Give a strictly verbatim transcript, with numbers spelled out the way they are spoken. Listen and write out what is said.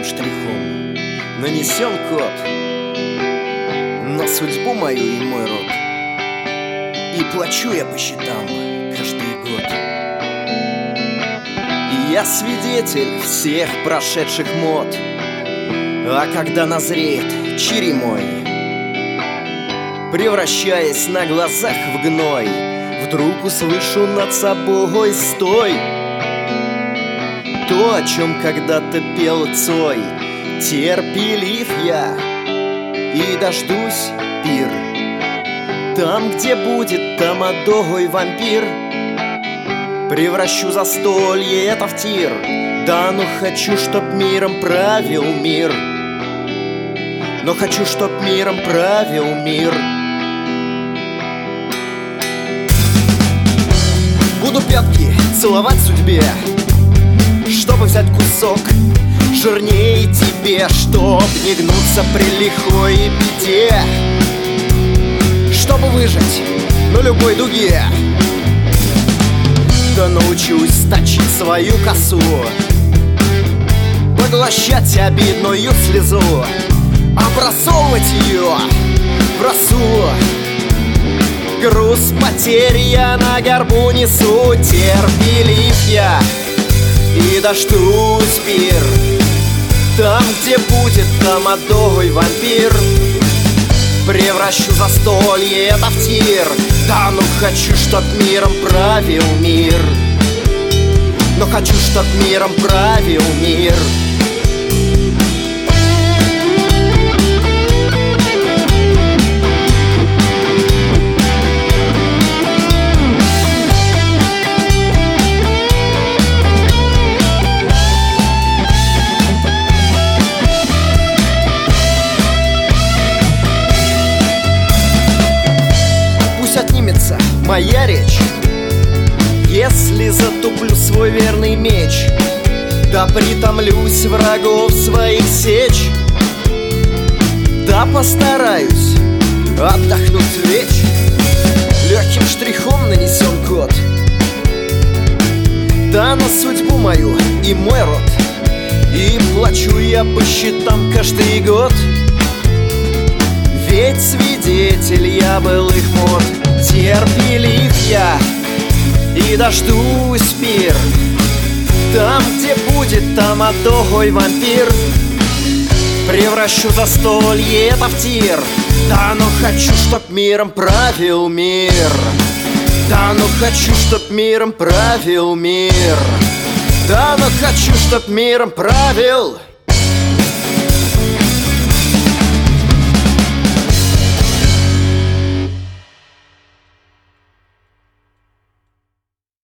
штрихом нанесен код на судьбу мою и мой род. И плачу я по счетам каждый год. И я свидетель всех прошедших мод. А когда назреет черемой, превращаясь на глазах в гной, вдруг услышу над собой: стой! То, о чем когда-то пел Цой, терпелив я и дождусь пир. Там, где будет тамадой вампир, превращу застолье это в тир. Да, но хочу, чтоб миром правил мир. Но хочу, чтоб миром правил мир. Буду пятки целовать судьбе, чтобы взять кусок жирнее тебе, чтоб не гнуться при лихой беде, чтобы выжить на любой дуге. Да научусь точить свою косу, поглощать обидную слезу, обрасовывать ее в росу. Груз потерь я на горбу несу, терпелив я и дождусь пир. Там, где будет тамадой вампир, превращу застолье это в тир. Да, ну хочу, чтоб миром правил мир. Но хочу, чтоб миром правил мир. Отнимется моя речь, если затуплю свой верный меч. Да притомлюсь врагов своих сечь. Да постараюсь отдохнуть лечь. Легким штрихом нанесен код да на судьбу мою и мой род. И плачу я по счетам каждый год, ведь свидетель я был их мод. Терпелив я и дождусь пир. Там, где будет тамадой вампир, превращу застолье это в тир. Да, но хочу, чтоб миром правил мир. Да, но хочу, чтоб миром правил мир. Да, но хочу, чтоб миром правил